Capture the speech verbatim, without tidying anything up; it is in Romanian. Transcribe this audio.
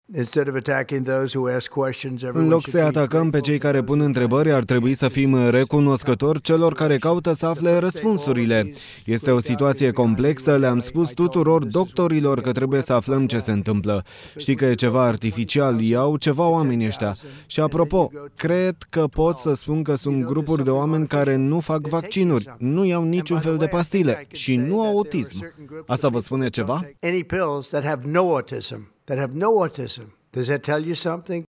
În loc să atacăm pe cei care pun întrebări, ar trebui să fim recunoscători celor care caută să afle răspunsurile. Este o situație complexă, le-am spus tuturor doctorilor că trebuie să aflăm ce se întâmplă. Știi că e ceva artificial, iau ceva oameni ăștia. Și apropo, cred că pot să spun că sunt grupuri de oameni care nu fac vaccinuri, nu iau niciun fel de pastile și nu au autism. Asta vă spune ceva? That have no autism. Does that tell you something?